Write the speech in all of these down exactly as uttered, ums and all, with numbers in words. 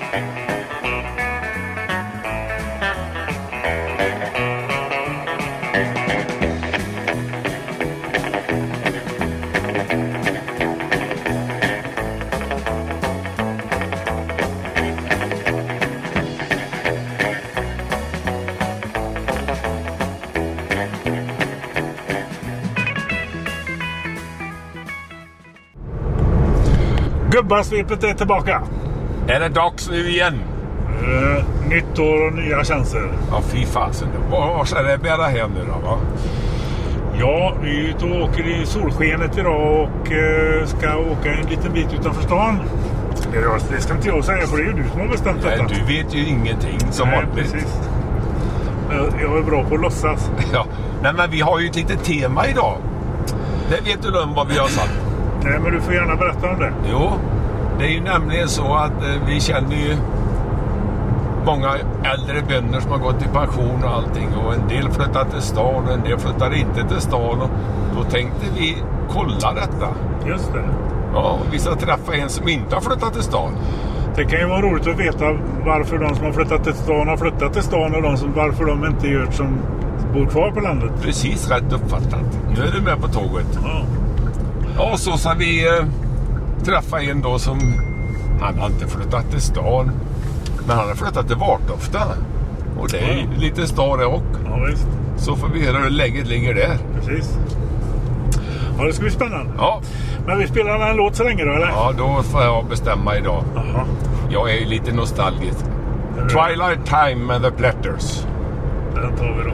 Gubbasvepet är tillbaka. Är det dags nu igen? Uh, nytt år och nya chanser. Ja, fy fasen. Vad ska det bära hem nu då, va? Ja, vi är ute och åker i solskenet idag och uh, ska åka en liten bit utanför stan. Det, det ska inte jag säga, för det är ju du som har bestämt Nej, detta. du vet ju ingenting som Nej, vanligt. precis. Jag är bra på att låtsas. Ja, nej, men vi har ju ett litet tema idag. Det vet du om vad vi har sagt. Nej, men du får gärna berätta om det. Jo, det är ju nämligen så att eh, vi känner ju många äldre bönder som har gått i pension och allting. Och en del flyttar till stan och en del flyttar inte till stan. Och då tänkte vi kolla detta. Just det. Ja, vi ska träffa en som inte har flyttat till stan. Det kan ju vara roligt att veta varför de som har flyttat till stan har flyttat till stan och de som, varför de inte gör som bor kvar på landet. Precis rätt uppfattat. Nu är du med på tåget. Ja. Ja, så ska vi eh, träffa en då som han har inte flyttat till stan, men han har flyttat till Vartofta. Och det är Ja. lite stan det också. Ja, visst. Så får vi höra hur läget ligger där. Precis. Ja, det ska bli spännande. Ja, Men vi spelar en låt så länge då, eller? ja då får jag bestämma idag. Aha. Jag är ju lite nostalgisk. Det är det. Twilight Time med The Platters. Den tar vi då.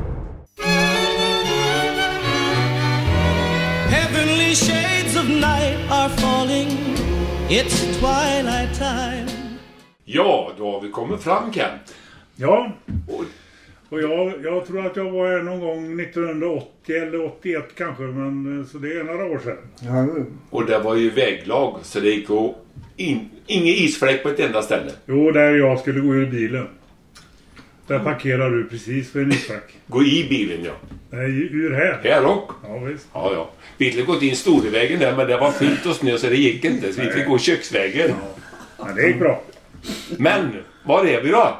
Heavenly shades of night are falling. It's twilight time. Ja, då har vi kommit fram, Kent. Ja, Och, och jag, jag tror att jag var här någon gång nittonhundraåttio eller åttioett kanske, men så det är några år sedan. Ja, och det var ju väglag, så det gick och in, ingen isfläck på ett enda ställe. Jo, där jag skulle gå ur bilen. Där parkerar du precis vid en isfläck. Gå i bilen, ja. Nej, ur här. Här och. Ja, visst. Ja, ja. Vi ville gått in Storvägen där, men det var fyllt och snö så det gick inte. Så vi fick gå köksvägen. Ja, det gick bra. Men, var är vi då?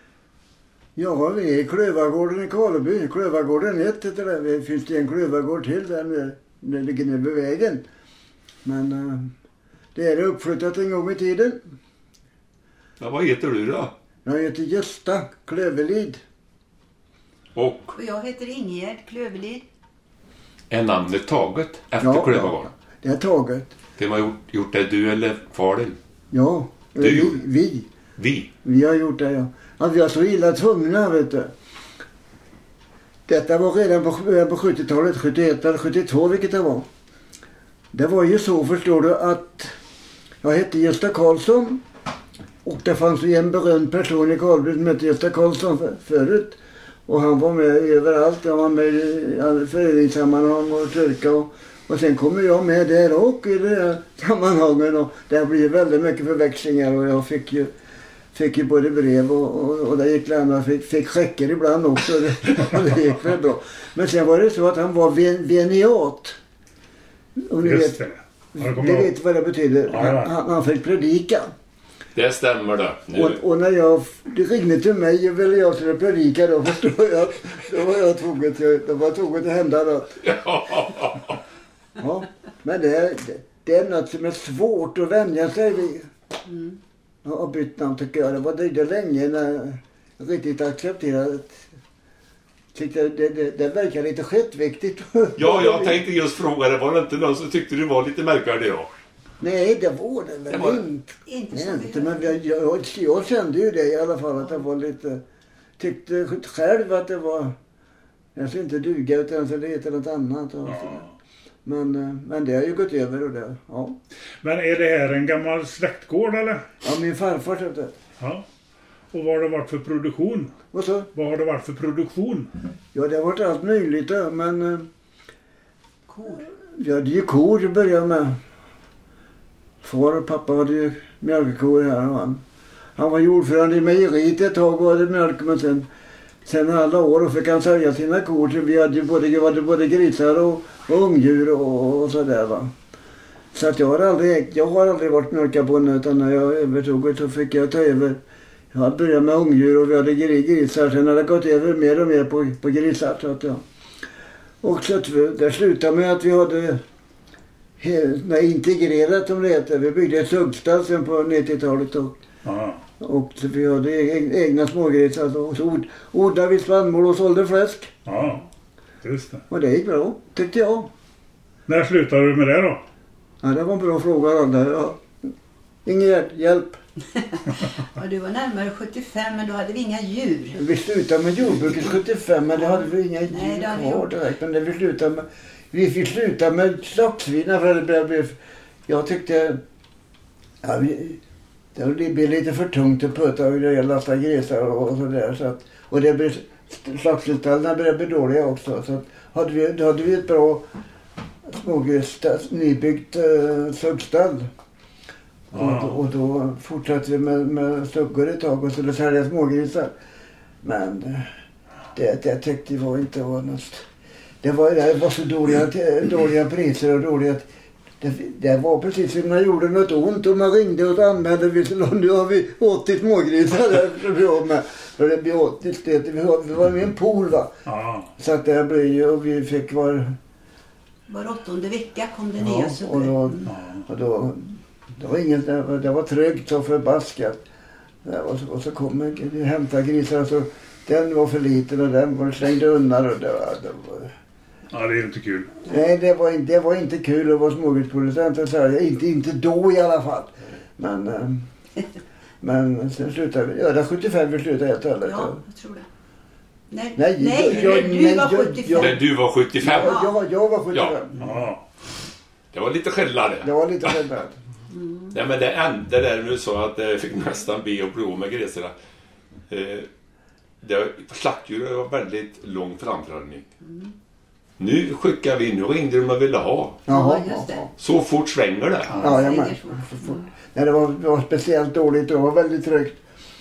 ja, vi är i Klövargården i Karleby. Klövargården ett heter det. Det finns det en Klövargård till där nere. Det ligger nere vid vägen. Men uh, det är uppflyttat en gång i tiden. Ja, vad heter du då? Jag heter Gösta Klöverlid. Och Och jag heter Ingegerd Klöverlid. är namnet taget efter Ja, Klövargården? Det är taget. Vem har gjort, gjort det? Du eller far din? Ja, Du? vi, vi. Vi? Vi har gjort det, ja. Att vi var så illa tvungna, vet du. Detta var redan på, på sjuttiotalet, sjuttioett eller sjuttiotvå, vilket det var. Det var ju så, förstår du, att jag hette Gösta Karlsson. Och det fanns ju en berömd person i Karlby som hette Gösta Karlsson för, förut. Och han var med överallt. Han var med i föreningssammanhang och kyrka. Och, och sen kommer jag med där och i det här sammanhangen. Och det blir väldigt mycket förväxlingar. Och jag fick ju, fick ju både brev och, och, och det gick lämna. Fick, fick checker ibland också. Och det, och det gick väl bra. Men sen var det så att han var ven, veniat. Och ni Just vet, det. Ja, det vet vad det betyder. Ja, ja. Han, han fick predika. Det stämmer det. Nu. Och, och när jag det ringde till mig och ville jag skulle predika, då förstår jag att då var jag tvungen till, då var jag tvungen att hända något. Ja, men det är, det, det är något som är svårt att vänja sig vid. Mm. Jag har bytt namn, tycker jag. Det var det länge när jag riktigt accepterade. Tyckte det, det, det verkar lite skitviktigt. Ja, jag tänkte just fråga det. Var det inte någon som tyckte du var lite märkvärdig då? Nej, det var det väl Det var det. inte. Inte så Nej, inte, vi- men jag, jag, jag kände ju det i alla fall, att det var lite, tyckte själv att det var, jag skulle inte duga utan så det heter något annat. Och Ja. men, eh, men det har ju gått över och det, ja. Men är det här en gammal släktgård eller? Ja, min farfar köpte. Ja. Och vad har det varit för produktion? Och så, Vad har det varit för produktion? ja, det har varit allt möjligt där, men eh, Kor. vi hade ju kor att börja med. Far och pappa hade ju mjölkkor här och han. Han var jordförande i mejeriet ett tag och hade mjölk, men sen, sen alla år fick han sälja sina kor. Så vi hade ju både, vi hade både grisar och, och ungdjur och, och sådär, va. Så att jag har aldrig, jag har aldrig varit mjölkabonde, utan när jag övertog så fick jag ta över. Jag började med ungdjur och vi hade grisar. Sen hade det gått över mer och mer på, på grisar. Så att, ja. Och så att vi, det slutade med att vi hade he, integrerat, om det heter. Vi byggde ett suggstall sen på nittiotalet. Och, och så vi hade egna, egna smågrisar. Och så od, odlade vi spannmål och sålde fläsk. Ja, just det. Och det gick bra, tyckte jag. När slutade du med det då? Ja, det var en bra fråga. Ja. Ingen hjälp. Ja, du var närmare sjuttiofem, men då hade vi inga djur. Vi slutade med jordbruket sjuttiofem, men det hade vi inga Nej, djur kvar direkt. Men det vi slutade med, vi fick sluta med slaktsvina för det blev, jag tyckte, ja, vi, det blev lite för tungt att putta och det lasta grisar och sådär. Så att, och det blev, slaktsvinstallarna blev dåliga också. Så att, hade vi, då hade vi ett bra smågris, nybyggt uh, suggstall. Ja. Och, och då fortsatte vi med, med suggor ett tag och skulle sälja smågrisar. Men det, det tyckte jag inte var något. Det var, det var så dåliga, dåliga priser och dåliga. Det, det var precis som man gjorde något ont och man ringde och anmälde. Vi, nu har vi åttio smågrisar där med. För det blev åttio stet. Vi, vi var med en pool, va. Ja. Så att det blev ju, och vi fick var... Var åttonde vecka kom det Ja, nya suggor. och då, Mm. och då det var inget, det var, det var trögt så förbaskat. Och så, och så kom jag hämta grisar, så den var för liten och den var slängde undan och det var, det var... Ja, det är inte kul. Nej, det var, det var inte kul att vara smågrisproducent, så här, inte, inte då i alla fall. Men, eh, men sen slutade vi, ja det sjuttiofem vi slutade helt och hållet. Ja, jag tror det. Nej, Nej, nej, jag- jag- du nej, var jag- sjuttiofem. jag- Men du var sjuttiofem. Ja, jag, jag var sjuttiofem. Ja. Det var lite skillnad Det det. var lite skillnad. Nej, men det enda där nu så att jag fick nästan be och blå med grisarna. Eh, det, slaktdjur var väldigt lång framförhållning. Mm. Nu skickar vi, nu ringde de och ville ha. Jaha, Ja, just det. jaha. Så fort svänger det. Ja, jag säger med. så. Nej, det var, det var speciellt dåligt, det var väldigt trögt.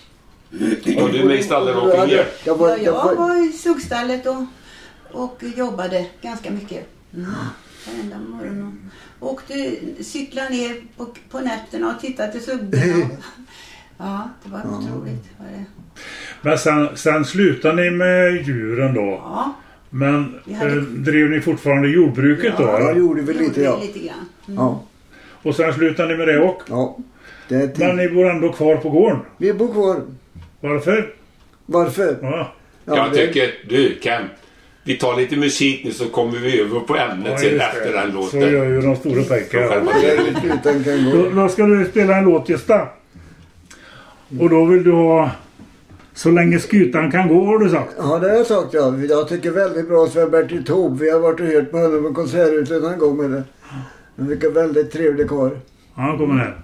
Och du med i stallet och Ja, åker ner. jag var, Ja, jag jag var, var i suggstallet och, och jobbade ganska mycket. Mm. Varenda morgon. Och åkte, cyklade ner på, på nätterna och tittade till suggorna. Ja, det var otroligt. Var det. Men sen, sen slutade ni med djuren då. Ja, Men Vi hade- eh, drev ni fortfarande jordbruket Ja. då? ja, Eller? gjorde vi lite, ja. lite grann. Mm. Ja, Och sen slutade ni med det också? ja. Det är Men ni bor ändå kvar på gården? Vi bor kvar. Varför? Varför? Ja, Ja, Jag det- tycker, du Ken, vi tar lite musik nu så kommer vi över på ämnet ja sen just efter den det. låten. Så gör ju de stora Från pojkarna. själva det delen. är sluten kan Då, gå. då ska du spela en låt, Gösta. Och då vill du ha Så länge skutan kan gå, har du sagt. Ja, det har jag sagt, ja. Jag tycker väldigt bra Sven-Bertil Taube. Vi har varit och hört på honom på konserthuset en gång med det. Han vilken väldigt trevlig karl. Ja, han kommer här.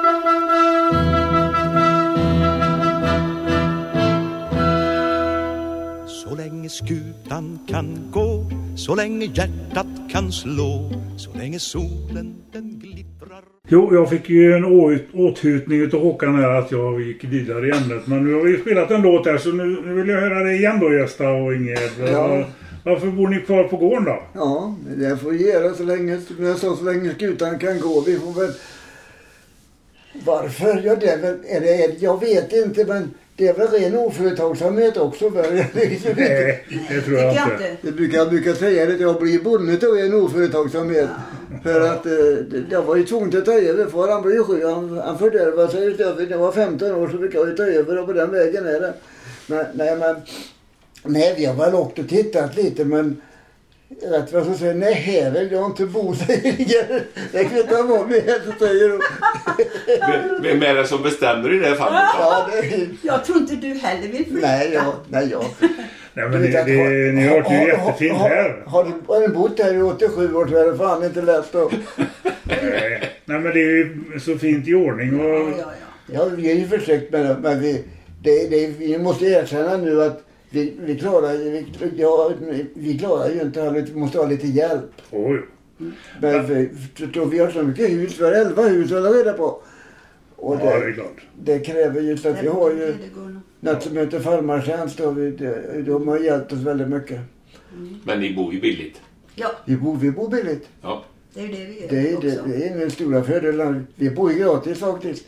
Så länge skutan kan gå, så länge hjärtat kan slå, så länge solen den glittrar. Jo, jag fick ju en å- åthutning utav Håkan här att jag gick vidare i ämnet. Men nu har vi spelat en låt här så nu, nu vill jag höra det igen då, Gösta och Ingrid. Ja. Varför bor ni kvar på gården då? Ja, det får göra så länge, som jag sa, så länge skutan kan gå. Vi får väl... Varför? Ja, det är väl... Är det, är, jag vet inte, men det är väl ren oföretagsamhet också. Väl? Nej, det tror jag Tycker inte. Jag brukar, jag brukar säga att jag blir bonde då är en oföretagsamhet. För att eh, det- jag var ju tvungen att ta över, för han blev ju sjuk. Han, han fördärvade sig utöver. Det var femton år så fick jag ju ta över och på den vägen är det. Men, nej, men... Nej, vi har väl åkt och tittat lite, men... Rätt vad som säger, nej här vill jag inte bo, säger det kvittar vad vi är, så säger de. Vem- Vem är det som bestämmer i det här fallet? Ja, det är... Jag tror inte du heller vill flytta. Nej, ja, nej, ja. Nej, men det, det, ni har hört ju jättefint här. Har du, har du bott här i åttiosju år så är det fan inte lätt då. Nej, nej, men det är ju så fint i ordning. Och, Ja, ja, ja. Ja, vi har ju försökt med det, men vi, det, det, vi måste erkänna nu att vi, vi, klarar, vi, ja, vi klarar ju inte, vi måste ha lite hjälp. oj. Men vi, då vi har så mycket hus, vi har elva hus att hålla reda på. Och Ja, det är det, klart. det kräver ju så att vi har ju Det går nog. något som heter farmartjänst och vi, det, de har hjälpt oss väldigt mycket. Men ni bor ju billigt. Ja, Vi bor, vi bor billigt. Ja. Det är det vi gör Det är, också. det, det är en stora fördel. Vi bor ju gratis faktiskt.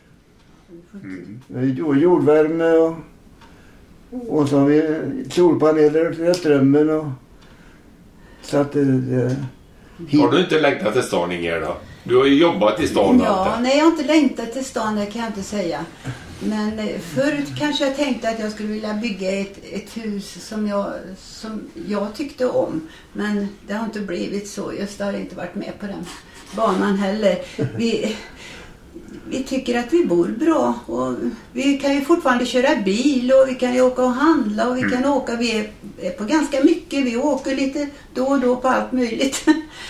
Mm. Vi har jordvärme och, och så har vi solpaneler till strömmen. Och, så att det... det Har du inte längtat till stan, Inger, då? Du har ju jobbat i stan. Ja, Inte? nej jag har inte längtat till stan, det kan jag inte säga. Men eh, förut kanske jag tänkte att jag skulle vilja bygga ett, ett hus som jag, som jag tyckte om. Men det har inte blivit så. Just har inte varit med på den banan heller. Vi, vi tycker att vi bor bra. Och vi kan ju fortfarande köra bil och vi kan ju åka och handla. Och vi kan åka, vi är, är på ganska mycket. Vi åker lite då och då på allt möjligt.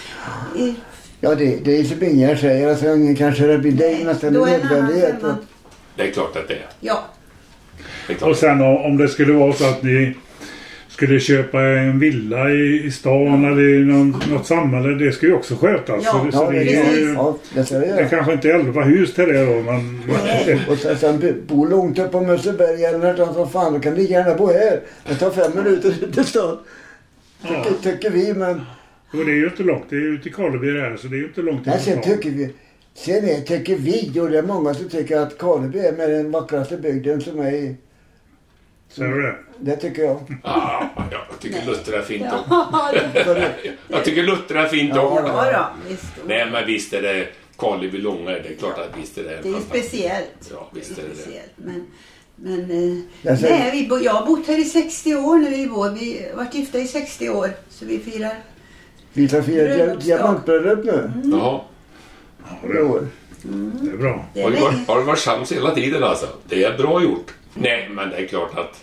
Ja, det, det är som Inger säger. Alltså, ingen kan köra bil. Det är Nej, nästan då en är en annan nödvändighet. femma. Det är klart att det är. Ja. Det är klart. Och sen om det skulle vara så att ni skulle köpa en villa i, i stan eller i någon, något samhälle, det ska ju också skötas. Ja, så, så Ja, det, det, är är, ju, ja, det ska vi det göra. kanske inte är elva hus till det då, men... Och sen, sen bo långt upp på Mösseberg eller något så fan, då kan ni gärna bo här. Det tar fem minuter till stan. Tycker, Ja. tycker vi, men... Och det är ju inte långt, det är ju till Karleby det här, så det är ju inte långt till Nej, sen stan. tycker vi... Sen är, tycker vi, och det är många som tycker att Karleby är med den vackraste bygden som är i... Säger du det? Det tycker jag. Ah, ja, jag tycker Luttra är fint också. Ja, det, Jag tycker Luttra är fint Ja, också. ja då, visst. Nej, men visst är det Karleby Långa. Det är klart att visst är det. Det är ju fantastiskt. speciellt. Ja, visst det är är det. speciellt. Men, men eh, Jag säger- nej, vi bo, jag har bott här i sextio år nu i vår. Vi har varit gifta i sextio år. Så vi firar. Vi ska fira dia- Bröllopsdag. diamantbröllop nu. Jaha. Ja, I det, år. det är bra. Det är Har du, länge. varit, har du varit sams hela tiden alltså? Det är bra gjort. Nej, men det är klart att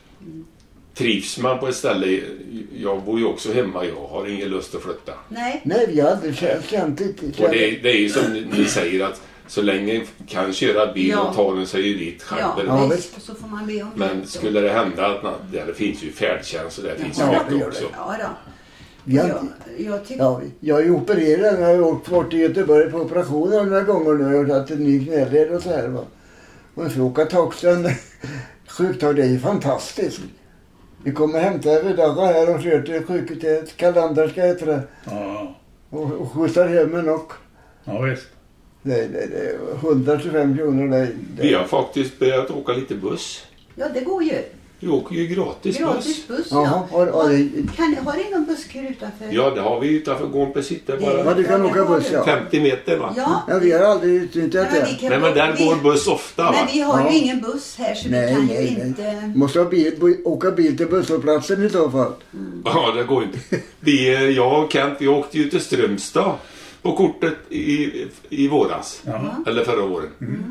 trivs man på ett ställe. Jag bor ju också hemma. Jag har ingen lust att flytta. Nej. Nej, vi har aldrig känt, känt det. Och det, det är ju som ni, ni säger att så länge kan köra bil Ja. och ta den sig ju dit Ja, själv. Ja, visst. Och så får man be om Men hjälp då. skulle det hända att man, det finns ju färdtjänst och det finns Ja, ju det mycket gör också. Ja då. Vi har Jag, inte... jag tycker... Ja, jag är ju opererad. Jag har åkt bort till Göteborg på operationer några gånger nu. Jag har haft en ny knäled och så här. Va? Och så åka taxen. Sjuktag, det är ju fantastiskt. Vi kommer hämta överdagar här och kör till sjukhuset. Kalanderska heter det. Ja, Och, och skjutsar hem en och. ja visst. Det, det, det är hundratjugofem kronor. Det, det. Vi har faktiskt börjat åka lite buss. Ja, det går ju. Vi åker ju gratis, Gratis buss. buss, Jaha, ja. har- har det- Kan ni, har ni någon busskur utanför? Ja, det har vi utanför gården på sitter Ja, bara du kan det åka har buss, du. ja. femtio meter va? Ja. Ja, vi har aldrig utnyttjat Nej, men vi det. kan- Nej, men där vi- går buss ofta va? Men vi har Ja. ju ingen buss här så Nej, vi kan nej, ju nej. inte... Måste ha bil, bo- åka bil till busshållplatsen i så fall. Ja, det går inte. Vi, jag och Kent, vi åkte ju till Strömstad på kortet i, i våras. Ja. Eller förra året.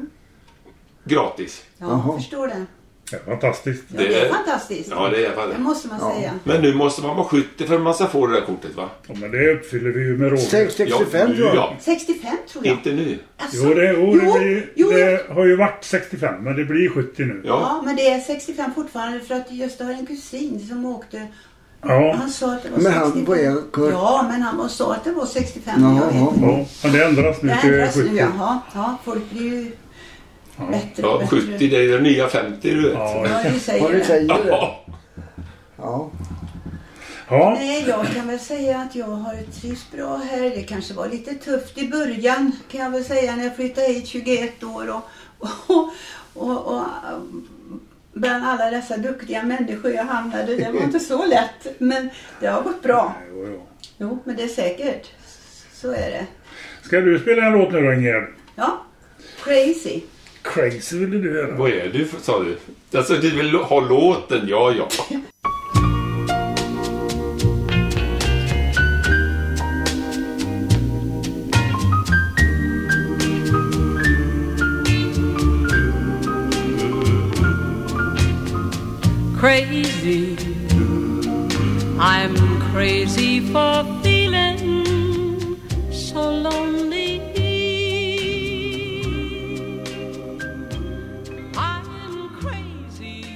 Gratis. Ja, Jaha. förstår det. Det är fantastiskt. Ja, det är fantastiskt. Ja, det är Det fan. måste man Ja. säga. Men nu måste man vara sjuttio för att man ska få det där kortet va? Ja, men det uppfyller vi ju med råd. sex- sextiofem ja, tror jag. ja, sextiofem tror jag. inte nu. Alltså, Jo, det, jo, jo, det, blir, jo, det har ju varit sextiofem, men det blir sjuttio nu. Ja. Ja, men det är sextiofem fortfarande för att just har en kusin som åkte. Ja, Han sa att det var Men han sextiofem. på er kurs. Ja, men han sa att det var sextiofem. Jaha, Jag vet inte. ja, men det ändras nu Det till ändras nu, sjuttio. jaha. Ja, folk blir ju bättre och Ja, bättre. sjuttio det är det nya femtio du vet. Ja, Ja, du Har säger du det. säger det? Ja. Ja. ja. Nej, jag kan väl säga att jag har trivs bra här. Det kanske var lite tufft i början kan jag väl säga när jag flyttade hit tjugoett år och, och, och, och bland alla dessa duktiga människor jag hamnade. Det var inte så lätt, men det har gått bra. Jo, jo. Jo, men det är säkert. Så är det. Ska du spela en låt nu då, Inger? Ja, crazy. Crazy ville du göra. Vad är du för, sa du? Alltså du vill ha låten, ja ja. Crazy, I'm crazy for feeling so lonely. I'm crazy.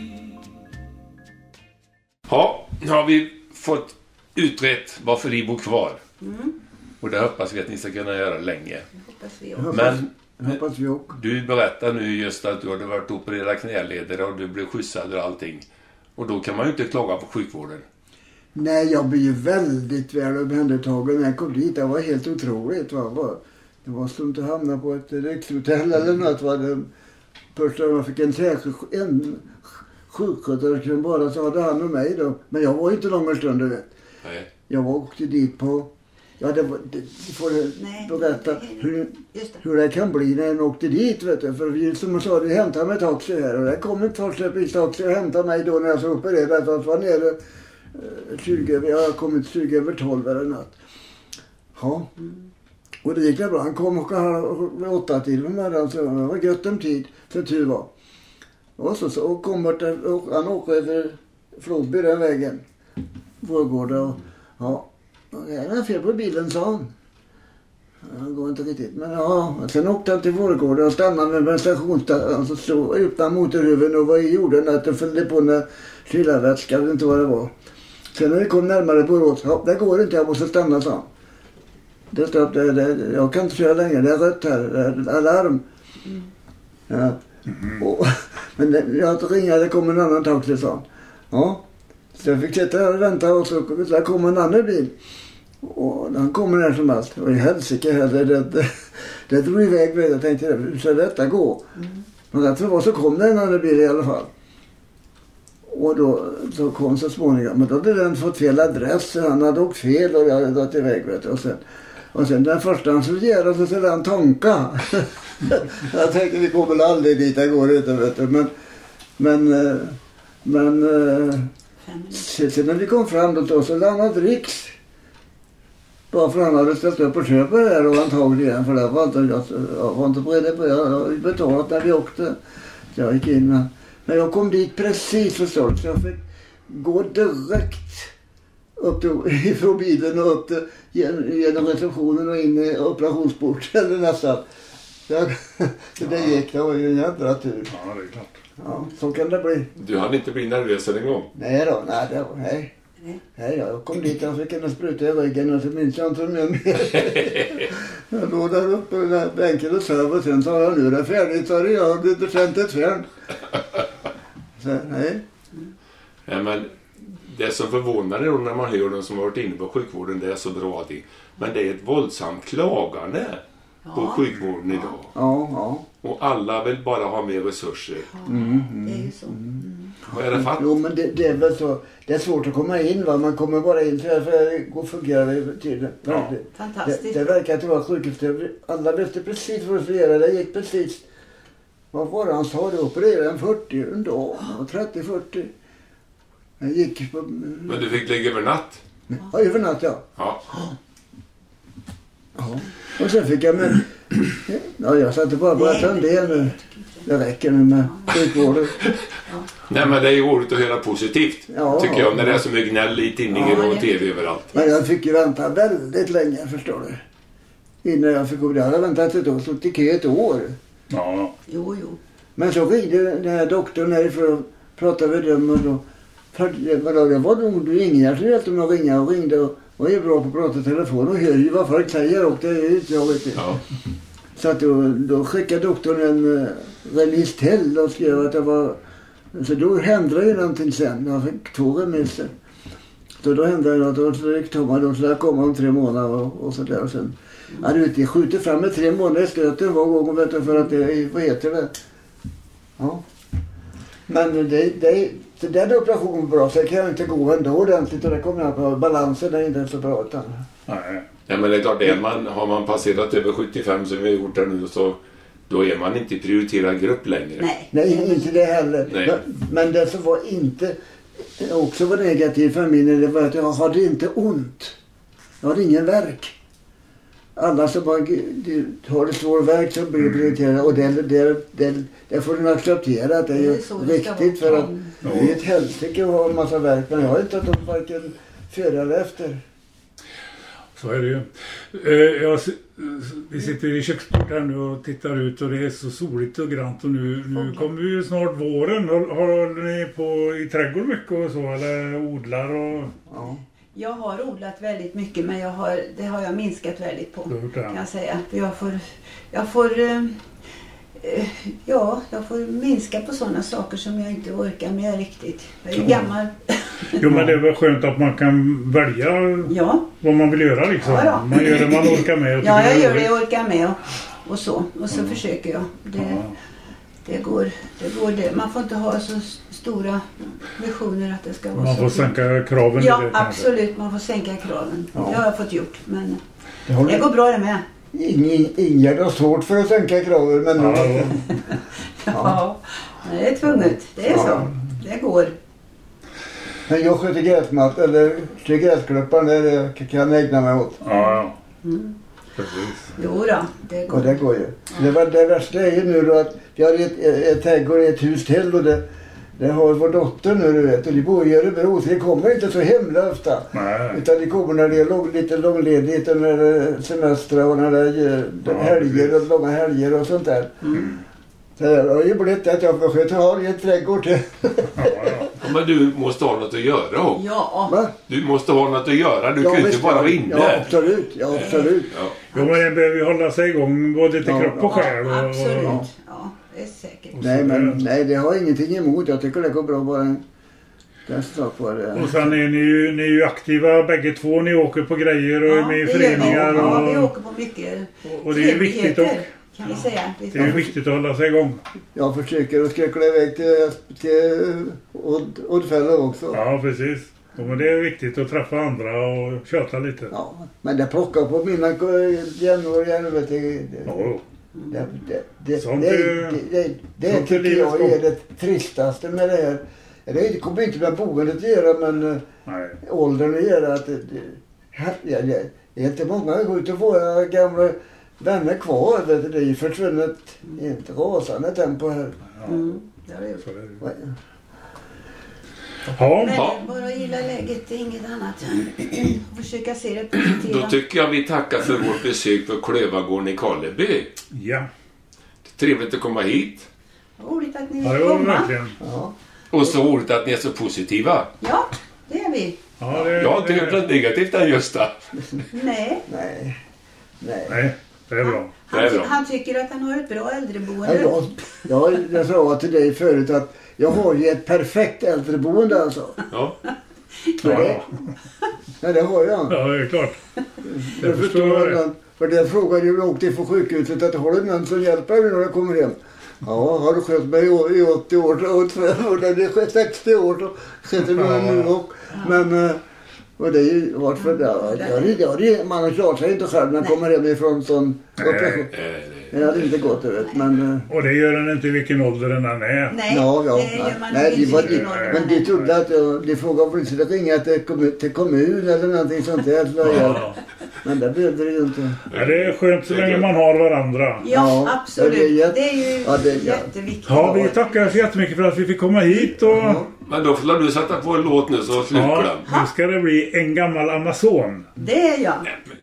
Ja, nu har vi fått utrett varför ni bor kvar. Och det hoppas vi att ni ska kunna göra länge. Hoppas vi också. Men Hoppas vi också. du berättar nu just att du hade varit opererad knäleder och du blev skjutsad och allting. Och då kan man ju inte klaga på sjukvården. Nej, jag blev ju väldigt väl omhändertagen när jag kom dit. Det var helt otroligt. Va? Det var som att hamna på ett rikshotell eller något. Va? Det, först när jag fick en särskild en sjuksköterska bara så hade han och mig då. Men jag var inte långa stunder, vet. Nej. Jag var åkte dit på... Ja, det var... Det, får du berätta hur, hur det kan bli när jag åkte dit, vet du. För vi som jag sa, vi hämtade mig taxi här. Och det kom ett fartsläppningstaxi och hämtade mig då när jag så opererade. För att var nere tjugo, jag har kommit tjugo över tolv eller något. Ja. Och det gick det bra. Han kom och halv åtta till med den. Så det var gött om tid, för tur var. Och så, så och kom bort där, och han åkte över Flodby den vägen. Vårgårda och ja. Det är fel på bilen, sa han. Han går inte riktigt. Men ja, sen åkte han till Vårgårda och stannade med en stationsstad. Alltså så utan motorhuven och var i jorden att det följde på en kylarvätska. Jag vet inte vad det var. Sen när det kom närmare Borås, ja, det går inte, jag måste stanna, sa han. Det stopp, det, det, jag kan inte köra längre, det är rött här, det är alarm. Mm. Ja. Mm. Och, men det, jag ringade, det kom en annan taxi, sa han. Ja. Så jag fick sitta här och vänta och så där kom en annan bil. Och han kommer här som allt. Och i helsike här, det, det, det, det drog iväg med. Jag tänkte, hur ska detta gå? Mm. Men jag tror så kom det en annan bil i alla fall. Och då så kom så småningom. Men då hade den fått fel adress. Han hade åkt fel och jag hade gått iväg, vet du. Och sen, och sen den första han skulle göra så skulle han tonka. Jag tänkte, vi kommer aldrig dit, det går inte, vet du. Men, men, men sen när vi kom fram då så hade han dricks. Bara för han hade ställt upp och köpt det här och antagligen. För det var inte, jag, jag var inte beredd på det. Jag hade betalat när vi åkte. Så jag gick in. Men, men jag kom dit precis förstås. Så jag fick gå direkt upp till, ifrån bilen och upp till, genom receptionen och in i operationsbordet eller nästan. Så, jag, så det gick, det var ju en jävla tur. Ja, det är klart. Ja, så kan det bli. Du hade inte blivit nervös en gång? Nej då, nej, det var, nej. Nej, jag kom dit och fick en spruta i ryggen och så minns jag inte mer. Jag låg där uppe på den där bänken och söv och sen sa jag, nu är det färdigt, så hade jag inte känt ett färd. Så, nej. Ja, men det som förvånar då när man hör de som har varit inne på sjukvården, det är så bra det. Men det är ett våldsamt klagande ja. på sjukvården idag. Ja, ja. Och alla vill bara ha mer resurser. Ja, mm, mm, det är ju så. Mm. Vad är det för? Jo, men det, det är väl så. Det är svårt att komma in, va? Man kommer bara in för det går fungerar tydligen. Ja, fantastiskt. Det, det verkar att det var sjukhus. Alla visste precis vad det skulle göra. Det gick precis. Vad var det han sa? Det opererade en fyrtio en dag. trettio fyrtio. Jag gick på... Men du fick ligga över natt? Ja, över natt, ja. Ja. Ja. Och sen fick jag med... Ja, jag satte bara på att han det nu. Det räcker nu med sjukvården. Nej, men det är ju roligt att höra positivt. Ja, tycker jag, när det är så mycket gnäll i tidningar ja, och tv överallt. Men jag fick ju vänta väldigt länge, förstår du. Innan jag fick gå. Jag hade väntat ett år, så gick jag ett år. Ja. Jo, jo. Men så ringde den här doktorn härifrån och pratade med dem och då... För det var nog du ingen som hjälpte mig att ringa och ringde och var ju bra på att prata i telefon och hör ju vad folk säger och det är inte jag vet inte. Ja. Så att då, då skickade doktorn en uh, remiss till och skrev att det var... Så då hände ju någonting sen. Jag fick två remisser. Så då hände det något och så gick Thomas och så där kom om tre månader och, och så där. Och sen hade vi skjutit fram med tre månader i stöten var gång vet du, för att det, vad heter det? Ja. Men det, det, det där operationen bra så kan jag inte gå ändå ordentligt och det kommer jag på balansen är inte så bra utan. Nej. Ja, men det är klart, det man, har man passerat över sjuttiofem som vi har gjort här nu så då är man inte prioriterad grupp längre. Nej, Nej inte det heller. Nej. Men det som var inte också var negativt för mig det var att jag hade inte ont. Jag hade ingen värk. Alla som bara har det svår värk så blir prioriterade och det, det, det, det får du acceptera att det är ju det riktigt för att det är ett helsike att ha en massa värk men jag har inte att varken före eller efter. Så är det ju. Eh, jag, vi sitter i köksbordet här nu och tittar ut och det är så soligt och grant och nu, nu kommer ju snart våren. Har, har ni på i trädgård mycket och så eller odlar och... Ja. Jag har odlat väldigt mycket men jag har, det har jag minskat väldigt på kan jag säga. Jag får, jag får, Ja, jag får minska på sådana saker som jag inte orkar med riktigt. Jag är gammal. Jo, men det är väl skönt att man kan välja ja. vad man vill göra liksom. Ja, man gör det man orkar med. Och ja, jag det gör det jag orkar med och, och så. Och så mm. försöker jag. Det, ja. det, går, det går det. Man får inte ha så stora visioner att det ska vara man så. Man får sänka kraven. Ja, det, absolut. Man får sänka kraven. Ja. Det har jag fått gjort. Men det, håller... det går bra det med. Ingen har svårt för att sänka kraven, men ja, ja. ja. Det är tvunget. Det är ja. så. Det går. Men jag sköter gräsmatt eller till gräsklöppan, det kan jag ägna mig åt. Ja, ja. Mm. Precis. Jo då, det går. Och det går ju. Det, var, det värsta är ju nu då att vi har ett, ett trädgård, ett hus till och det, det har vår dotter nu, du vet. Och de bor i Örebro, så de kommer inte så himla ofta. Nej. Utan de kommer när det är lång, lite långledigt och när det är semester och när det är ja, helger och långa helger och sånt där. Mm. Så det har ju blivit att jag får sköta ha i ett trädgård till. Ja, ja. Ja, men du måste ha något att göra också. Ja. Va? Du måste ha något att göra. Du ja, kan ju visst, inte bara vara inne. Ja, absolut. Ja, absolut. Ja. Jo, men det behöver ju hålla sig igång både till Ja, kropp och Ja, själ. Och, absolut. och, Ja, det är säkert. Nej, men nej, det har jag ingenting emot. Jag tycker det går bra bara en sak på det. och sen är ni, ju, ni är ju aktiva bägge två. Ni åker på grejer och Ja, är med i det gör föreningar. vi. Ja, vi Och, åker på mycket och det är ju viktigt, och, kan vi säga. det är ju viktigt att hålla sig igång. Jag försöker att skräckla iväg till, till Odd, Oddfälla också. Ja, precis. Ja, men det är viktigt att träffa andra och köta lite. Ja, men det plockar på mina jämnåriga. Det, det, Ja. det, det, det, Sånt det, är- det, det, det sånt är tycker livets jag gång. är det tristaste med det här. Det kommer inte med boendet att göra, men eh, Nej. åldern att göra. Att det, det, ja, det är inte många går ut och våra gamla vänner kvar. Det, det är ju försvunnit inte rasande tempo här. Mm, det har det gjort. Så är det ju. Vad- Ja, Men Ja. bara gilla läget, det är inget annat. Försöka se det positiva. Då tycker jag vi tackar för vårt besök på Klövagården i Karleby. ja. Trevligt att komma hit. Roligt att ni Ja, det vill var komma. verkligen. Ja. Och så roligt att ni är så positiva. Ja, det är vi. Ja, det, Jag har inte det- hört något negativt än Gösta. Nej. Nej. Nej. Nej, det är bra. Han, Det är bra. han tycker att han har ett bra Ja, äldreboende. jag, jag, jag sa till dig förut att jag har ju ett perfekt äldreboende alltså. Ja. För Ja, det, ja, det har jag. ja, det är klart. Jag förstår förstår det. det. För det frågade jag åkte till sjukhuset att har du någon som hjälper mig när jag kommer hem? Ja, har du skött mig i åttio år och när det är sextio år så sköter du mig nu och, men eh, och det är ju varför det, ja, det, ja, det, man har klart sig inte själv när man kommer hem ifrån sån operation. Eh, det- Det hade inte gått jag vet, men eh, Och det gör den inte i vilken ålder den än är. Nej, ja, ja, det gör man nej, nog de inte var, i vilken de, ålder men man de är. trodde att jag, de frågade om de ringa till, kommun, till kommun eller någonting sånt där. Så jag, Ja. men det behövde det ju inte. Ja, det är skönt så länge man har varandra. Ja, Ja, absolut. det är jätte- Det är ju ja, det är- ja. jätteviktigt. Ja, vi tackar så jättemycket för att vi fick komma hit. Och Ja. Men då får du sätta på en låt nu så slutar ja, den. nu ska det bli En gammal Amazon. Det är jag.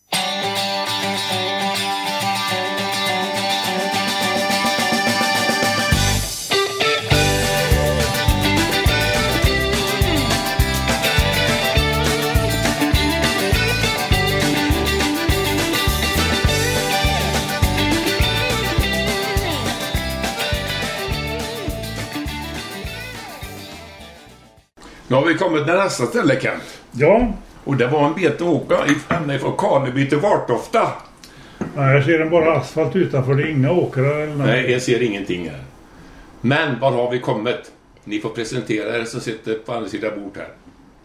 Nu har vi kommit till nästa ställe, Kent. Ja, Och det var en bit att åka ifrån från Karleby till Vartofta. här ser den bara asfalt utanför. Det är inga åkrar eller något. Nej, jag ser ingenting här. Men var har vi kommit? Ni får presentera er som sitter på andra sidan bord här.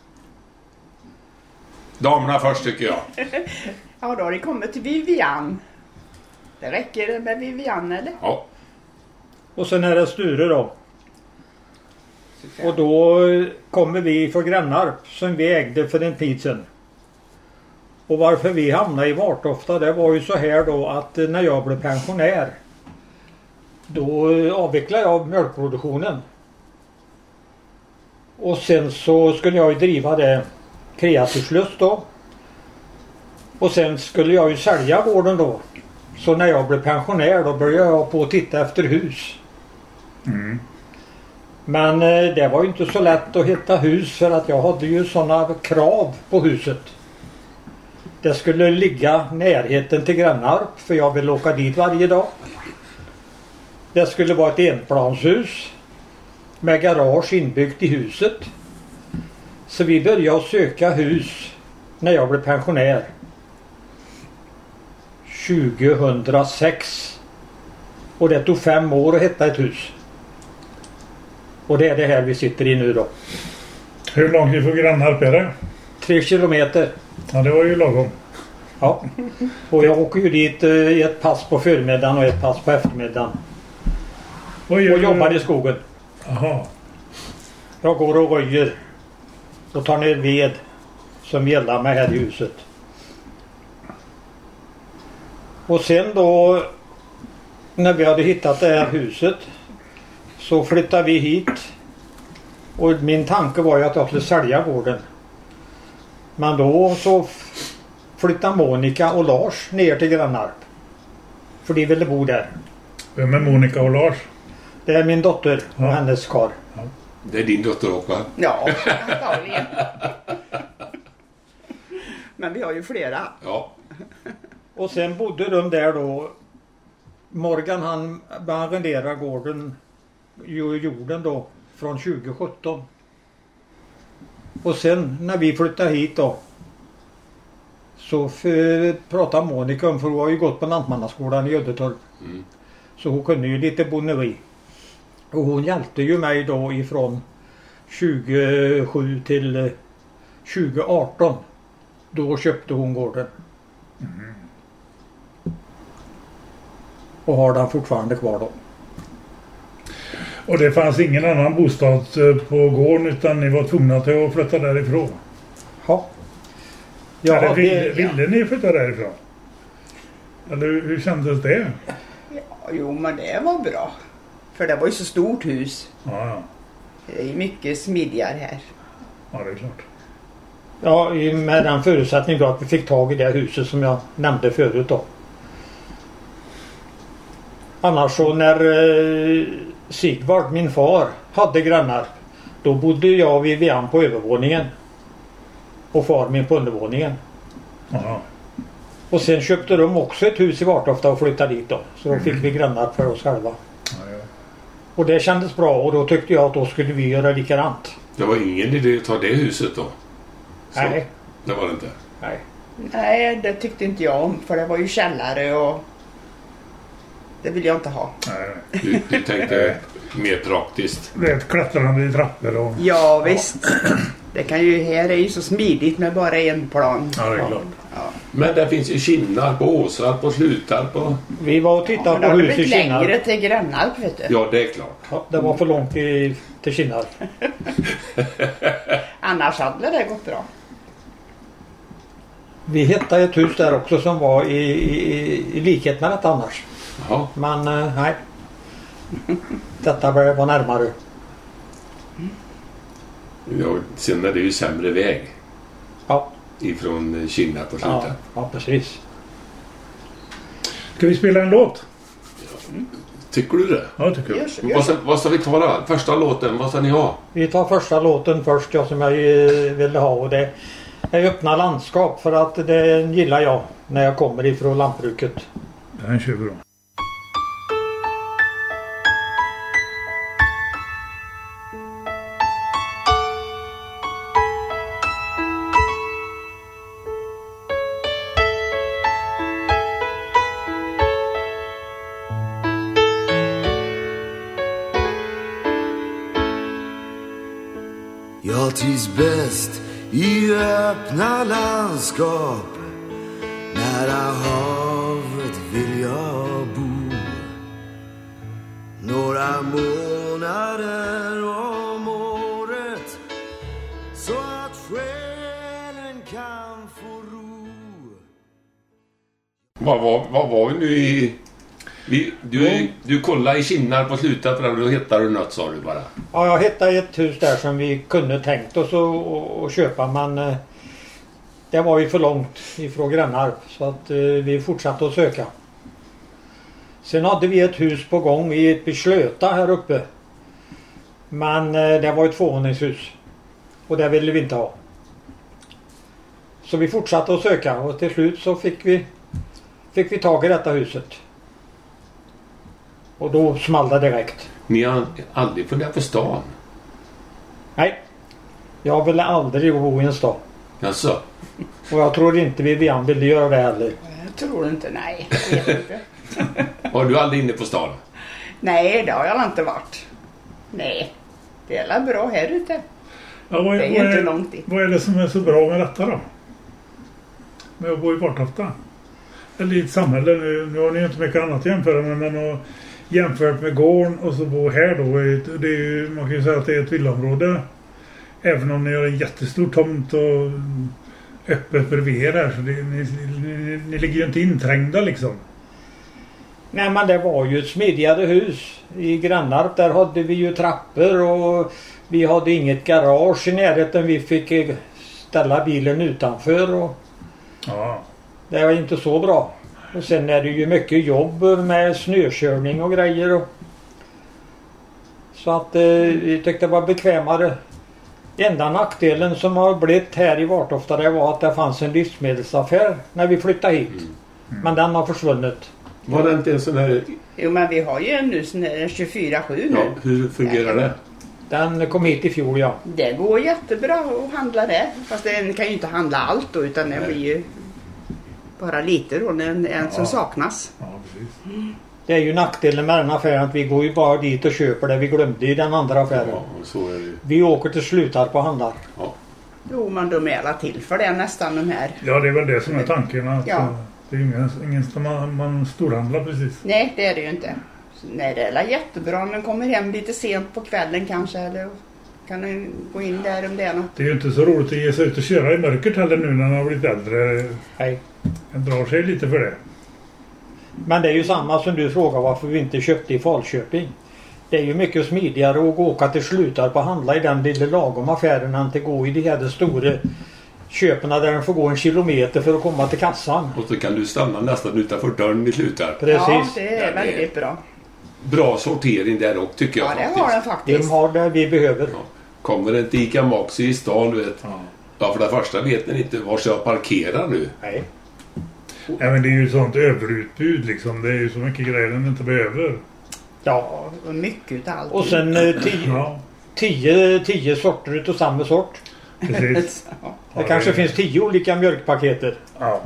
Damerna först tycker jag. Ja, då har det kommit till Vivian. Det räcker med Vivian, eller? Ja. Och sen är det Sture då. Och då kommer vi från Grannarp som vi ägde för en tid sedan. Och varför vi hamnade i Vartofta, det var ju så här då att när jag blev pensionär då avvecklade jag mjölkproduktionen. Och sen så skulle jag ju driva det kreaturslöst då. Och sen skulle jag ju sälja gården då. Så när jag blev pensionär då började jag på att titta efter hus. Mm. Men eh, det var ju inte så lätt att hitta hus för att jag hade ju sådana krav på huset. Det skulle ligga närheten till Grannarp för jag vill åka dit varje dag. Det skulle vara ett enplanshus med garage inbyggt i huset. Så vi började söka hus när jag blev pensionär tjugohundrasex. Och det tog fem år att hitta ett hus. Och det är det här vi sitter i nu då. Hur långt ifrån Grannarp är det? Tre kilometer. Ja, det var ju lagom. Ja. Och jag åker ju dit i ett pass på förmiddagen och ett pass på eftermiddagen. Och jobbar i skogen. Aha. Jag går och röjer och tar ner ved som gäller mig här i huset. Och sen då när vi hade hittat det här huset så flyttade vi hit. Och min tanke var ju att jag skulle sälja gården. Men då så flyttade Monica och Lars ner till Grannarp. För de ville bo där. Vem är Monica och Lars? Det är min dotter och ja. hennes karl. Ja. Det är din dotter också? Ja, antagligen. Men vi har ju flera. Ja. Och sen bodde de där då. Morgan han arrenderade gården, jorden då, från tjugo sjutton. Och sen när vi flyttade hit då så pratade Monica om, för hon har ju gått på Lantmannaskolan i Ödetorp. Mm. Så hon kunde ju lite bonneri. Och hon hjälpte ju mig då ifrån tjugosju till tjugo arton. Då köpte hon gården. Mm. Och har den fortfarande kvar då. Och det fanns ingen annan bostad på gården utan ni var tvungna till att flytta därifrån? Ja. Ja, Eller ville, det, ville ni flytta därifrån? Eller hur kändes det? Ja, jo, men det var bra. För det var ju så stort hus. Ja, ja. Det är mycket smidigare här. Ja, det är klart. Ja, med den förutsättning då att vi fick tag i det huset som jag nämnde förut då. Annars så när eh, Sigvard, min far, hade grannar, då bodde jag och Vivian på övervåningen. Och far min på undervåningen. Aha. Och sen köpte de också ett hus i Vartofta och flyttade dit då. Så då fick vi grannar för oss själva. Ja, ja. Och det kändes bra och då tyckte jag att då skulle vi göra likadant. Det var ingen idé att ta det huset då? Så, nej. Det var det inte? Nej. Nej, det tyckte inte jag om. För det var ju källare och det vill jag inte ha. Nej. Du, du tänkte mer praktiskt. Det är ett klättrande i trappor och... Ja, visst. Det kan ju, här är ju så smidigt med bara en plan. Ja, det är klart. Ja. Men det finns ju Kinnar på Åsar, på Slutar på... Vi var och tittade ja, på hus i Kinnar. Kinnar. Längre till Grannarp, vet du. Ja, det är klart. Ja, det var för långt i, till Kinnar. Annars hade det gått bra. Vi hittade ett hus där också som var i, i, i likhet med detta annars. Jaha. Men eh, nej. Detta var närmare. Ja, sen är det ju sämre väg. Ja. Ifrån Kinnar på Slutar. Ja, ja, precis. Ska vi spela en låt? Tycker du det? Ja, tycker jag. Yes, yes. Vad, ska, vad ska vi ta då? Första låten, vad ska ni ha? Vi tar första låten först, ja, som jag eh, ville ha. Och det är öppna landskap, för att det gillar jag när jag kommer ifrån lantbruket. Den kör vi då. Jag trivs bäst i öppna landskap. Nära havet vill jag bo. Några månader om året, så att själen kan få ro. Vad var, vad var vi nu i... Vi, du, mm. du kollade i Kinnar på Slutar, för då hittade du något, sa du bara. Ja, jag hittade ett hus där som vi kunde tänkt oss att, att köpa, men eh, det var ju för långt ifrån Grannarp, så att eh, vi fortsatte att söka. Sen hade vi ett hus på gång i ett Beslöta här uppe. Men eh, det var ett tvåvåningshus. Och det ville vi inte ha. Så vi fortsatte att söka och till slut så fick vi, fick vi tag i detta huset. Och då small det direkt. Ni har aldrig funderat på stan? Nej. Jag ville aldrig bo i en stad. Alltså. Och jag tror inte Vivian ville göra det heller. Jag tror inte, nej. Jag vet inte. Var du aldrig inne på stan? Nej, det har jag inte varit. Nej, det är bra här ute. Ja, vad, är, Det är vad, inte är, långt dit. vad är det som är så bra med detta då? Med att bo i Vartofta? Eller i ett samhälle. Nu, nu har ni ju inte mycket annat att jämföra med. Men att jämfört med gården och så bo här då. Det är ju, man kan ju säga att det är ett villaområde. Även om ni har en jättestor tomt och öppet bredvid er här. Så det, ni, ni, ni ligger ju inte inträngda liksom. Nej, men det var ju ett smidigare hus. I Grannarp där hade vi ju trappor och vi hade inget garage i närheten. Vi fick ställa bilen utanför och Ja. det var inte så bra. Och sen är det ju mycket jobb med snökörning och grejer. Och så att eh, vi tyckte det var bekvämare. Enda nackdelen som har blivit här i Vartofta det var att det fanns en livsmedelsaffär när vi flyttade hit. Mm. Men den har försvunnit. Var det inte en sån här... Jo, men vi har ju en nu sån här tjugofyra sju nu. Ja, hur fungerar det? Den kom hit i fjol, ja. Det går jättebra att handla det. Fast den kan ju inte handla allt då, utan det blir ju bara lite då, en, en som Ja. saknas. Ja, precis. Det är ju nackdelen med den affären att vi går ju bara dit och köper det vi glömde i den andra affären. Ja, så är det ju. Vi åker till Slutarp och handlar. Ja. Jo, men de är alla till för det nästan de här. Ja, det är väl det som är tanken. Att, Ja. eh, det är ingen, ingen som man, man storhandlar precis. Nej, det är det ju inte. Så, nej, det är jättebra om den kommer hem lite sent på kvällen kanske. Eller kan den gå in där om det är något. Det är ju inte så roligt att ge sig ut och köra i mörkret heller nu när man har blivit äldre. Hej. Man drar sig lite för det. Men det är ju samma som du frågar varför vi inte köpte i Falköping. Det är ju mycket smidigare att åka till Slutarp och handla i den lilla lagom affären än att gå i de här stora köperna där den får gå en kilometer för att komma till kassan. Och så kan du stanna nästan utanför dörren i Slutarp. Precis. Ja, det är Ja, det är- väldigt bra. Bra sortering där också tycker jag Ja, det faktiskt. har den De faktiskt. har det vi behöver. Ja. Kommer det inte Ica Maxi i stan, du vet. Ja. Ja, för det första vet ni inte var jag parkerar nu. Nej. Nej, men det är ju sånt överutbud liksom. Det är ju så mycket grejer den inte behöver. Ja. Och mycket utav allt. Och sen eh, tio, Ja, tio, tio sorter utav samma sort. precis. Ja. Det Ja, kanske det- finns tio olika mjölkpaketer. Ja.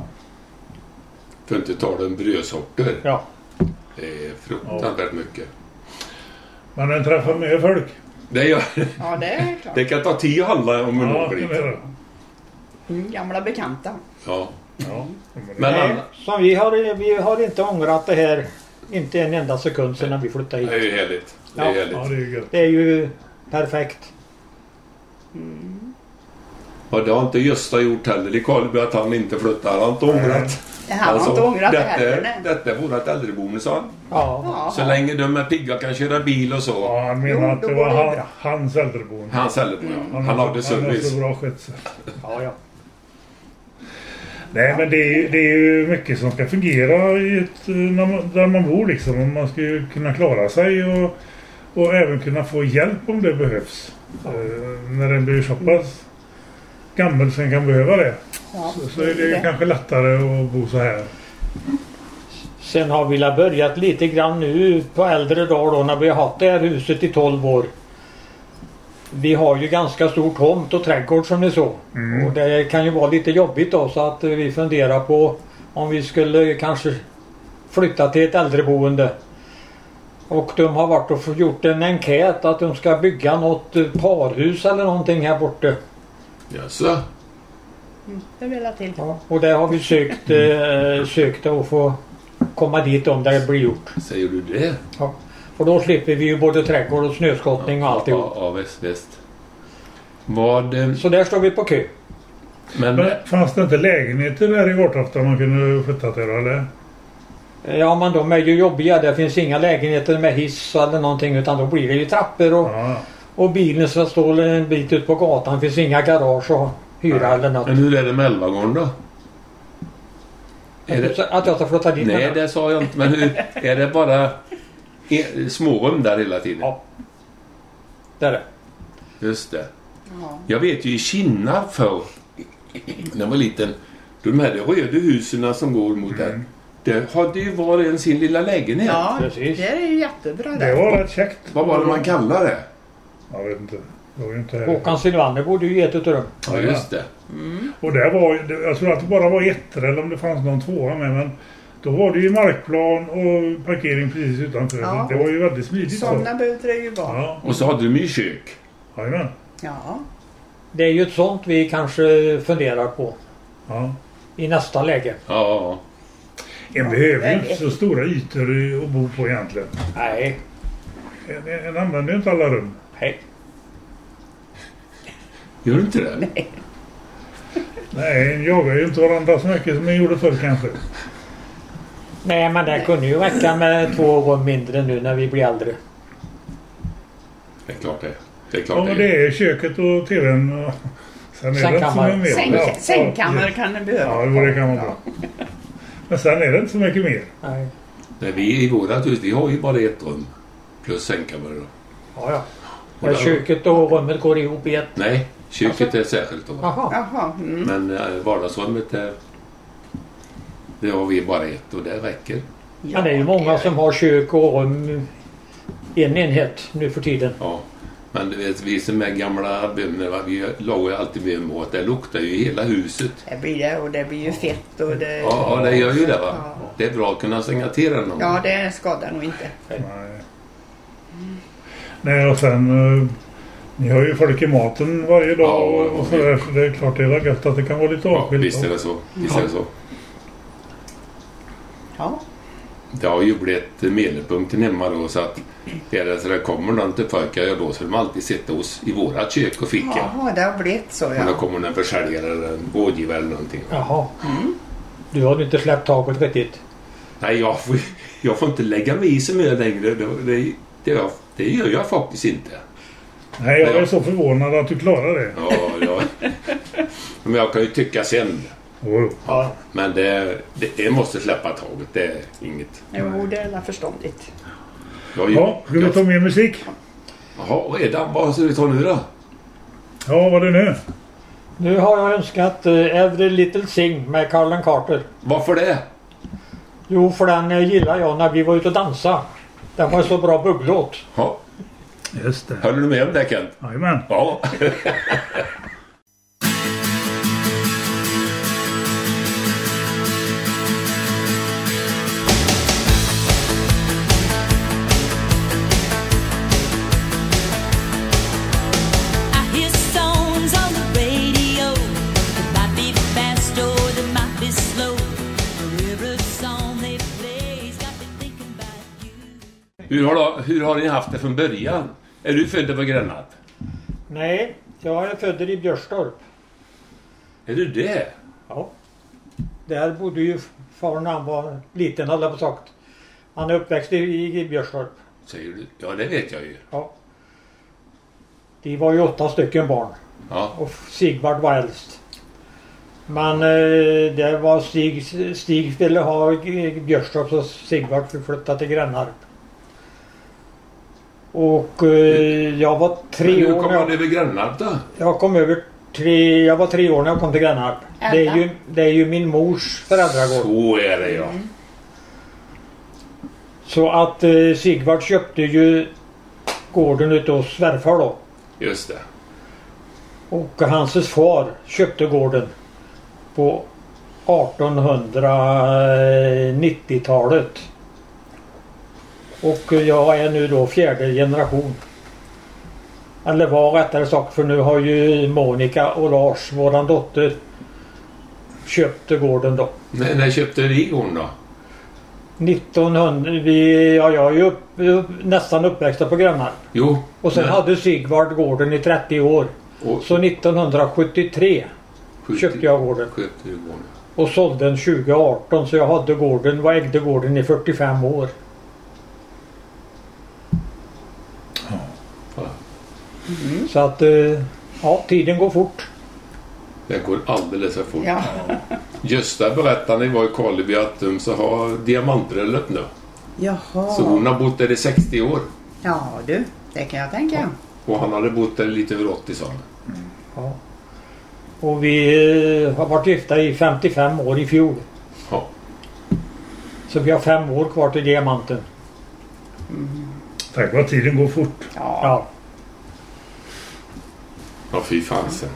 För att inte tala om brödsorter. Ja. Det är fruktansvärt mycket. Men den träffar mer folk. Det, gör, Ja, det är klart. det kan ta tid att handla om en Ja, åker det dit. är det. Mm, gamla bekanta. Ja. Ja. Men Nej, alla, så vi har, vi har inte ångrat det här inte en enda sekund sedan vi flyttade det är hit. ju härligt. Det är Ja. härligt. Ja, det är ju gött. Det är ju perfekt. Och det har inte Gösta gjort heller i Karleby att han inte flyttar. Han har inte ångrat. Han har inte ångrat det detta, heller. är- nej. detta är vårat äldreboende, sa han. Ja. Ja, Så länge de är pigga kan köra bil och så. Ja, han menar Jo, att då det går var det han, bra. hans äldreboende. Hans äldreboende. har Han så- hade Han har service. så bra skötsel. Ja, ja. Nej, men det är, ju- det är ju mycket som ska fungera i ett, eh, när man, där man bor liksom. Och man ska ju kunna klara sig och, och även kunna få hjälp om det behövs. Eh, när den blir så pass gammal som kan behöva det. ja. Så, så är det ju kanske lättare att bo så här. Sen har vi la börjat lite grann nu på äldre dagar då när vi har haft det här huset i tolv år. Vi har ju ganska stor tomt och trädgård som ni såg. Mm. Och det kan ju vara lite jobbigt då så att eh, vi funderar på om vi skulle kanske flytta till ett äldreboende. Och de har varit och fått gjort en enkät att de ska bygga något eh, parhus eller någonting här borta. Jaså? Mm, det vill jag till. Ja, och där har vi sökt, eh, sökt att få komma dit om det blir gjort. Säger du det? Ja. Och då slipper vi ju både trädgård och snöskottning och alltihop. Ja, ja, väst, väst. Vad... eh, Så där står vi på kö. Men... Men fanns det inte lägenheter där i Vartofta man kunde flytta till eller? Ja, men de är ju jobbiga. Det finns inga lägenheter med hiss eller någonting utan då blir det ju trappor och, Ja. och bilen ska stå en bit ut på gatan. Det finns inga garage att hyra eller något. Men hur är det med Elvagården då? Är Att, det... att jag ska flytta dit Nej, med det sa jag inte. Men hur... Är det bara e- smårum där hela tiden? Ja. Det är det. Just det. Ja. Jag vet ju i Kina för när jag var liten, de här röda husen som går mot den. det hade ju var en sin lilla lägenhet. Ja, Precis. det är ju jättebra Det där. var rätt käckt. Vad var det man kallade det? Jag vet inte. Det var ju inte här. Håkan Silvander bodde ju i ett utav dem. Ja, just det. Och där var, jag tror att det bara var ettor eller om det fanns någon tvåa med. Men då var det ju markplan och parkering precis utanför. Ja. Det var ju väldigt smidigt. så. Sådana behöver det ju vara. Ja, Och så hade de ju kök. jajamän. Ja. Det är ju ett sånt vi kanske funderar på Ja. i nästa läge. Ja. En behöver ju inte så stora ytor att bo på egentligen. Nej, En, en använder ju inte alla rum. nej. Gör du inte det? Nej. Nej, en jagar ju inte varandra så mycket som en gjorde förr kanske. Nej, men det kunde ju räcka med två rum mindre nu när vi blir äldre. Det är klart det. Det är Ja, klart men det. det är köket och tvn. Och sen är det inte så Sängkammare. mycket Säng, mer. Ja, sängkammare kan det behöva. Ja, det kan man ta. Men sen är det inte så mycket mer. Nej. Nej, vi i vårat hus, vi har ju bara ett rum. Plus sängkammare då. Ja, ja. Och köket och rummet går ihop i ett. Nej, köket är särskilt då. Jaha. Jaha. Mm. Men äh, vardagsrummet är... Det har vi bara ett och det räcker. Men det är ju många som har kök och rum i en enhet nu för tiden. Ja. Men du vet, vi som är gamla bönder, va, vi lagar ju alltid med mat. Det luktar ju hela huset. Det blir det och det blir ju fett och det... Ja, det gör ju det va. Ja. Det är bra att kunna stänga till den någon Ja, gång. det skadar nog inte. Nej. Nej, och sen... Uh, ni har ju folk i maten varje dag Ja, och, och sådär. Så det är klart det är gött att det kan vara lite Ja, avskilt. visst är det så. Visst är det så. Ja. Det har ju blivit medelpunkten hemma då så att det, så det kommer någon till pojkar ja, då så de alltid sitter hos i vårat kök och fika. Jaha, det har blivit så Men då ja. kommer en försäljare eller en rådgivare eller någonting. Jaha. Du har inte släppt taget riktigt. Nej, jag får, jag får inte lägga mig i så mycket längre. Det, det, det, det gör jag faktiskt inte. Nej, jag är så förvånad att du klarar det. Ja, ja. Men jag kan ju tycka sen. Oh. Ja. Men det, det, det måste släppa taget. Det är inget. Jo, det är förståndigt. Jag, Ja, ska vi ta mer musik? Jaha, redan. Vad ska vi ta nu då? Ja, vad är det nu? Nu har jag önskat uh, Every Little Thing med Carlen Carter. Varför det? Jo, för den uh, gillar jag när vi var ute och dansade. Den var en så bra bugglåt. Ja. Just det. Hörde du med om det, Kent? Jajamän. Ja. I hear songs on the radio. It might be fast or it might be slow. Every song they play's got me thinking about you. Hur har, du, hur har ni haft det från början? Är du född på Gränna? Nej, jag är född i Björstorp. Är du det? Ja. Där bodde ju far när han var liten, hade jag på sagt. Han är uppväxt i, i Björstorp. Säger du? Ja, det vet jag ju. Ja. De var ju åtta stycken barn. Ja. Och Sigvard var äldst. Men eh, det var Stig, Stig ville ha i Björstorp så Sigvard fick flytta till Gränarp. Och eh, jag var Men tre hur år kom när man jag, över Gränna då? jag kom över tre, jag var tre år när jag kom till Gränarp. Det är ju, det är ju min mors föräldragård. Så är det ja. Så att eh, Sigvard köpte ju gården utav svärfar då. Just det. Och hans far köpte gården på artonhundranittiotalet. Och jag är nu då fjärde generation. Eller var rättare sagt, för nu har ju Monica och Lars, våran dotter, köpt gården då. När, när köpte ni gården då? nittonhundra, vi, ja, jag är ju upp, upp, nästan uppväxt på Gränarp. Jo. Och sen men- hade Sigvard gården i trettio år. Och, Så nittonhundrasjuttiotre sjuttio köpte jag gården. Köpte du gården? Och sålde den tjugo arton, så jag hade gården, var ägde gården i fyrtiofem år. Ja. Så att, eh, ja, tiden går fort. Det går alldeles för fort. Ja. Gösta berättade när vi var i Karleby att de så har diamantbröllop nu. Jaha. Så hon har bott där i sextio år. Ja du, det kan jag tänka. Och han hade bott där lite över åttio sa han. Ja. Och vi eh, har varit gifta i femtiofem år i fjol. Ja. Så vi har fem år kvar till diamanten. Mm. Tack vad tiden går fort. Ja. Ja. Ja, fy fansen.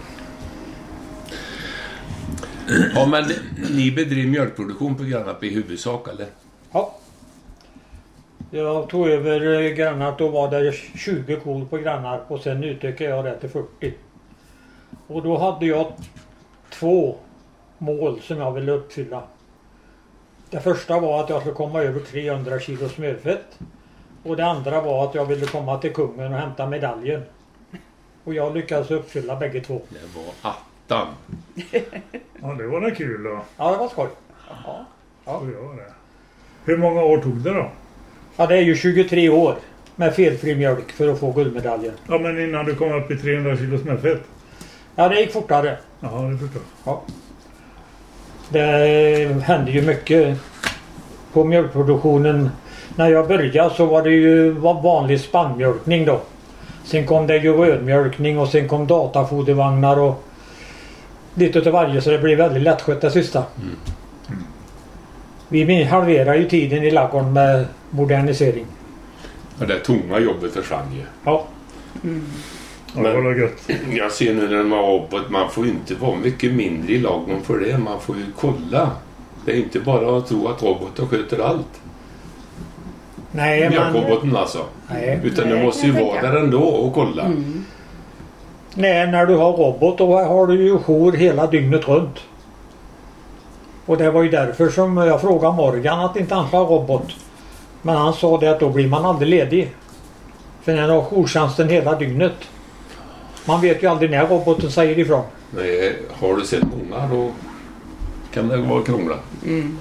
Ja, men ni bedriver mjölkproduktion på Grannarp i huvudsak, eller? Ja. Jag tog över Grannarp, då var det tjugo kor på Grannarp och sen utökade jag det till fyrtio. Och då hade jag två mål som jag ville uppfylla. Det första var att jag skulle komma över trehundra kilo smörfett. Och det andra var att jag ville komma till kungen och hämta medaljen. Och jag lyckades uppfylla bägge två. Det var attan. Ja, det var det kul då. Ja, det var skoj. Ja. Ja. Så gör det. Hur många år tog det då? Ja, det är ju tjugotre år med felfri mjölk för att få guldmedaljen. Ja, men innan du kom upp i trehundra kilo smörfett? Ja, det gick fortare. Ja, det förstår jag. Ja. Det hände ju mycket på mjölkproduktionen. När jag började så var det ju vanlig spannmjölkning då. Sen kom det ju rödmjölkning och sen kom datafodervagnar och lite av varje, så det blev väldigt lättskött det sista. Mm. Mm. Vi halverar ju tiden i ladugården med modernisering. Och det tunga jobbet försvann ju. Ja. Mm. Ja, det var gött. Jag ser nu när man har robot, man får inte vara mycket mindre i ladugården för det. Man får ju kolla. Det är inte bara att tro att roboten sköter allt. Nej, men... Mjölkroboten alltså. Nej. Utan Nej, du måste ju jag vara tänker. där ändå och kolla. Mm. Nej, när du har robot då har du ju jour hela dygnet runt. Och det var ju därför som jag frågade Morgan att inte han ska ha robot. Men han sa det att då blir man aldrig ledig. För den har jourtjänsten hela dygnet. Man vet ju aldrig när roboten säger ifrån. Nej, har du sett många då kan det vara krångla. Mm.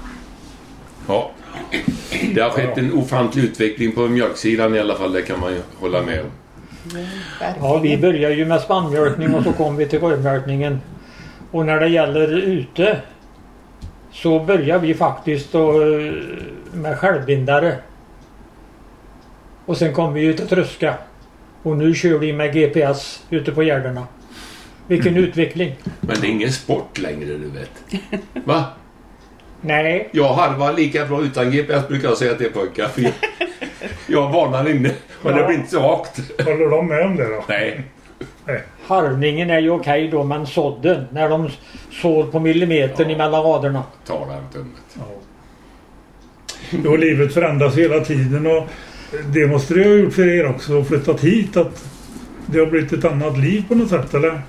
Ja. Det har skett en ofantlig utveckling på mjölksidan i alla fall, det kan man ju hålla med om. Ja, vi började ju med spannmjölkning och så kom vi till rödmjölkningen. Och när det gäller ute så börjar vi faktiskt då med självbindare. Och sen kom vi ju till tröska. Och nu kör vi med G P S ute på gärderna. Vilken Mm. utveckling. Men det är ingen sport längre, du vet. Va? Nej. Jag harvar lika bra utan G P S, brukar jag säga till pojkar. För jag, jag har banan inne, men det blir inte så rakt. Håller de med om det då? Nej. Harvningen är ju okej då, men sådden, när de sår på millimetern Ja. emellan raderna. Ta det här tummet. Ja. Jo, livet förändras hela tiden och det måste det ha gjort för er också, att flyttat hit, att det har blivit ett annat liv på något sätt, eller?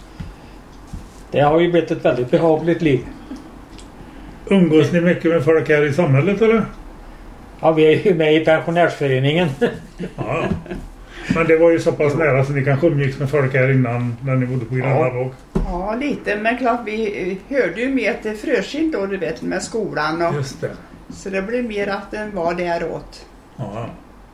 Det har ju blivit ett väldigt behagligt liv. Umgås ni mycket med folk här i samhället, eller? Ja, vi är ju med i pensionärsföreningen. Ja. Men det var ju så pass nära så ni kanske umgicks med folk här innan när ni bodde på Grannarp också. Ja, lite. Men klart, vi hörde ju med till Fröskild då, du vet, med skolan. Och, Just det. så det blev mer att den var där åt. Ja.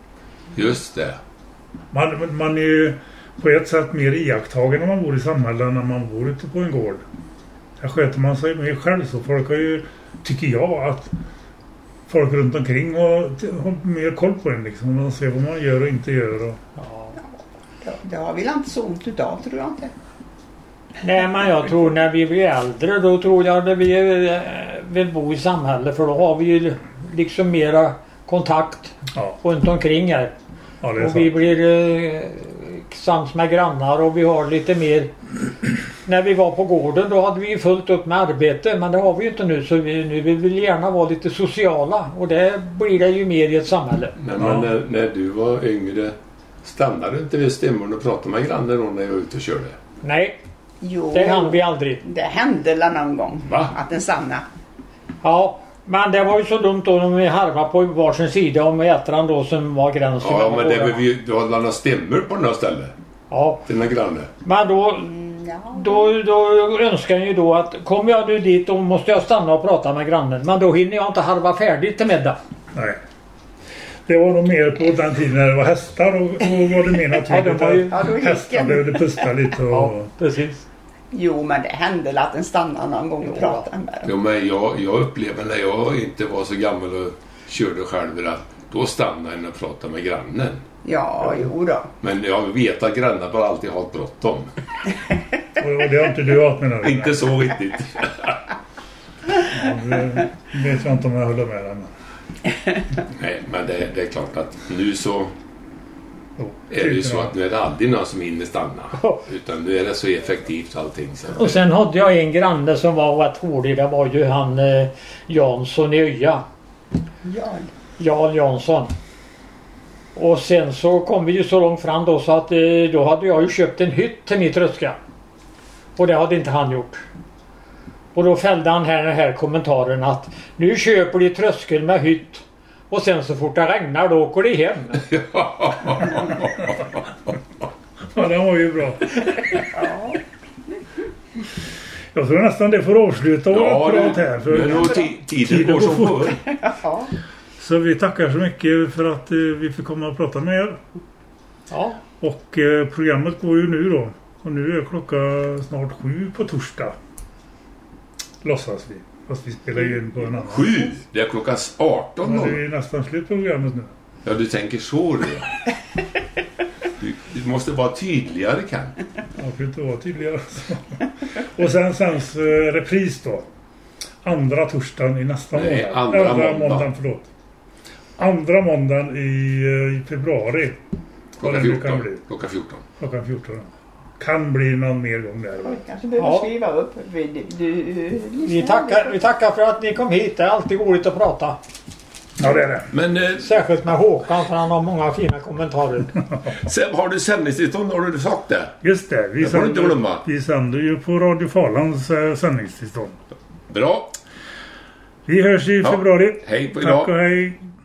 Just det. Man, man är ju på ett sätt mer iakttagen när man bor i samhället än när man bor ute på en gård. Här sköter man sig mer själv, så folk har ju, tycker jag, att folk runt omkring och har mer koll på en liksom. De ser vad man gör och inte gör. Och... Ja. Det, det har vi inte så ont utav, tror jag inte. Nej, men jag tror när vi blir äldre, då tror jag att vi eh, vill bo i samhället, för då har vi ju liksom mera kontakt Ja, runt omkring här. ja det är Och vi sant. blir eh, sams med grannar och vi har lite mer... När vi var på gården då hade vi ju fullt upp med arbete, men det har vi ju inte nu, så vi, nu vill vi gärna vara lite sociala, och det blir det ju mer i ett samhälle. Men, Ja. men när, när du var yngre, stannade du inte vid stämmorna och pratade med grannen då när jag var ute och körde? Nej, Jo, det hann vi aldrig. det hände la någon gång Va? att den stannade. Ja, men det var ju så dumt då när vi harvade på varsin sida om ätran då som var gränsen. Ja, mellan men det våra. var vi, du hade några stämmor på den här stället. Ja, Dina grannar. men då, Mm, ja. då, då önskar jag ju då att kommer jag nu dit då måste jag stanna och prata med grannen. Men då hinner jag inte harva färdigt till middag. Nej. Det var nog mer på den tiden när det var hästar och, och var det mer naturligt Ja, de var ju- Ja, då att gick hästar en. behövde pusta lite och... Ja, precis. Jo, men det hände att den stannade någon gång och Jo. pratade med dem. Jo, men jag, jag upplever när jag inte var så gammal och körde själv att då stannade jag och pratade med grannen. Ja, jo då. Men jag vet att grannar bara alltid har bråttom. Och, och det har inte du haft med den. Inte så riktigt. Ja, det vet jag inte om jag håller med den. Nej, men det, det är klart att nu så Jo, är det ju tycker så jag. att nu är det aldrig någon som hinner stanna. Utan nu är det så effektivt allting. Så att Och sen hade jag en granne som var rätt hårdig. Det var ju han eh, Jansson i Öja. Ja. Jan Jansson. Och sen så kom vi ju så långt fram då så att eh, då hade jag ju köpt en hytt till mitt tröska. Och det hade inte han gjort. Och då fällde han här den här kommentaren att nu köper de tröskel med hytt. Och sen så fort det regnar då åker de hem. Ja, den var ju bra. Jag tror nästan det får avsluta ja, vårt prat här. För nu är nog ti- tiden går som förr. Ja. Så vi tackar så mycket för att eh, vi fick komma och prata med er. Ja. Och eh, programmet går ju nu då. Och nu är klockan snart sju på torsdag. Låtsas vi. Fast vi spelar ju in på en annan. Sju? Det är klockan arton. Ja, det är nästan slut på programmet nu. Ja, du tänker så du. Du, du måste vara tydligare, kan. Jag kan inte vara tydligare. Och sen sänds eh, repris då. Andra torsdagen i nästa Nej, månad. andra måndag. måndagen, förlåt. Andra måndagen i, eh, i februari. Vad Klockan det nu kan fjorton. bli. Klockan fjorton. Klockan fjorton. Kan bli någon mer gång där. Jag kanske behöver Ja. skriva upp. Du, du, du, Vi tackar, vi tackar för att ni kom hit. Det är alltid roligt att prata. Ja, det är det. Men eh, Särskilt med Håkan för han har många fina kommentarer. sen har du sändningstillstånd, har du sagt det? Just det. Vi Det får du inte glömma. vi sänder ju på Radio Falans eh, sändningstillstånd. Bra. Vi hörs i Ja. februari. Hej på Tack idag. och hej.